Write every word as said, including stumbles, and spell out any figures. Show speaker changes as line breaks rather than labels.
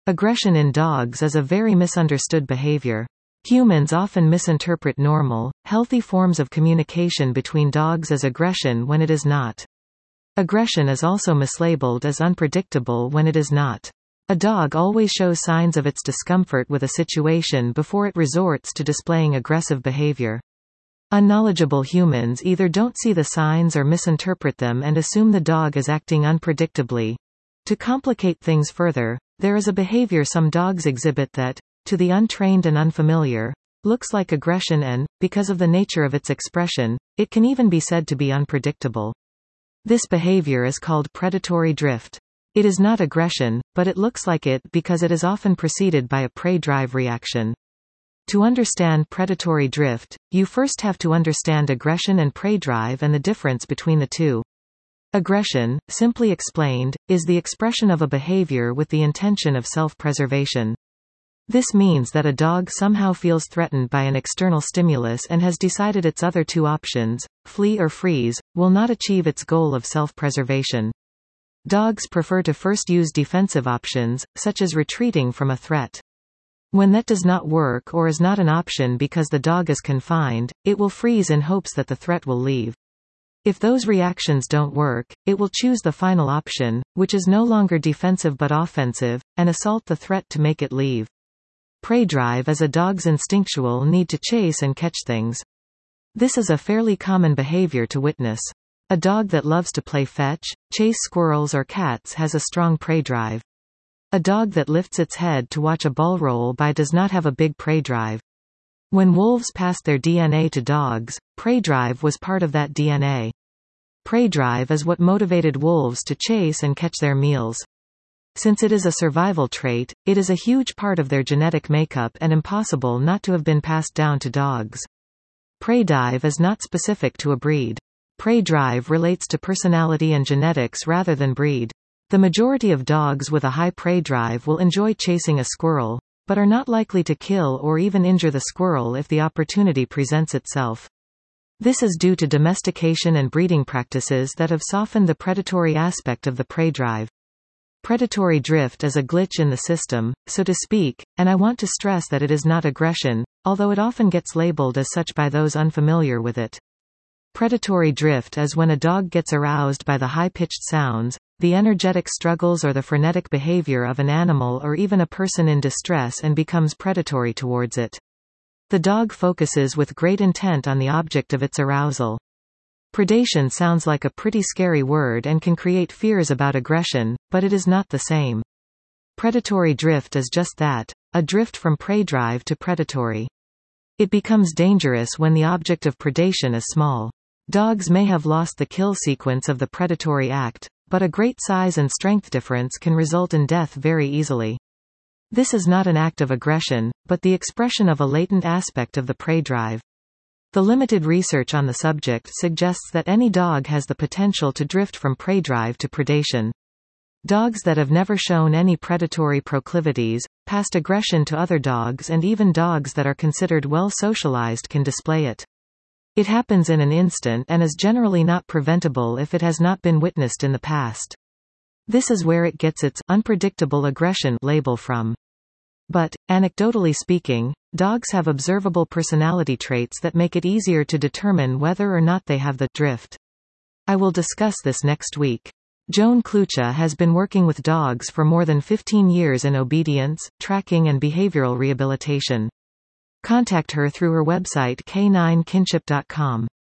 Aggression in dogs is a very misunderstood behavior. Humans often misinterpret normal, healthy forms of communication between dogs as aggression when it is not. Aggression is also mislabeled as unpredictable when it is not. A dog always shows signs of its discomfort with a situation before it resorts to displaying aggressive behavior. Unknowledgeable humans either don't see the signs or misinterpret them and assume the dog is acting unpredictably. To complicate things further, there is a behavior some dogs exhibit that, to the untrained and unfamiliar, looks like aggression and, because of the nature of its expression, it can even be said to be unpredictable. This behavior is called predatory drift. It is not aggression, but it looks like it because it is often preceded by a prey drive reaction. To understand predatory drift, you first have to understand aggression and prey drive and the difference between the two. Aggression, simply explained, is the expression of a behavior with the intention of self-preservation. This means that a dog somehow feels threatened by an external stimulus and has decided its other two options, flee or freeze, will not achieve its goal of self-preservation. Dogs prefer to first use defensive options, such as retreating from a threat. When that does not work or is not an option because the dog is confined, it will freeze in hopes that the threat will leave. If those reactions don't work, it will choose the final option, which is no longer defensive but offensive, and assault the threat to make it leave. Prey drive is a dog's instinctual need to chase and catch things. This is a fairly common behavior to witness. A dog that loves to play fetch, chase squirrels or cats has a strong prey drive. A dog that lifts its head to watch a ball roll by does not have a big prey drive. When wolves passed their D N A to dogs, prey drive was part of that D N A. Prey drive is what motivated wolves to chase and catch their meals. Since it is a survival trait, it is a huge part of their genetic makeup and impossible not to have been passed down to dogs. Prey drive is not specific to a breed. Prey drive relates to personality and genetics rather than breed. The majority of dogs with a high prey drive will enjoy chasing a squirrel, but are not likely to kill or even injure the squirrel if the opportunity presents itself. This is due to domestication and breeding practices that have softened the predatory aspect of the prey drive. Predatory drift is a glitch in the system, so to speak, and I want to stress that it is not aggression, although it often gets labeled as such by those unfamiliar with it. Predatory drift is when a dog gets aroused by the high-pitched sounds, the energetic struggles or the frenetic behavior of an animal or even a person in distress and becomes predatory towards it. The dog focuses with great intent on the object of its arousal. Predation sounds like a pretty scary word and can create fears about aggression, but it is not the same. Predatory drift is just that, a drift from prey drive to predatory. It becomes dangerous when the object of predation is small. Dogs may have lost the kill sequence of the predatory act, but a great size and strength difference can result in death very easily. This is not an act of aggression, but the expression of a latent aspect of the prey drive. The limited research on the subject suggests that any dog has the potential to drift from prey drive to predation. Dogs that have never shown any predatory proclivities, past aggression to other dogs and even dogs that are considered well socialized can display it. It happens in an instant and is generally not preventable if it has not been witnessed in the past. This is where it gets its unpredictable aggression label from. But, anecdotally speaking, dogs have observable personality traits that make it easier to determine whether or not they have the drift. I will discuss this next week. Joan Klucha has been working with dogs for more than fifteen years in obedience, tracking and behavioral rehabilitation. Contact her through her website k nine kinship dot com.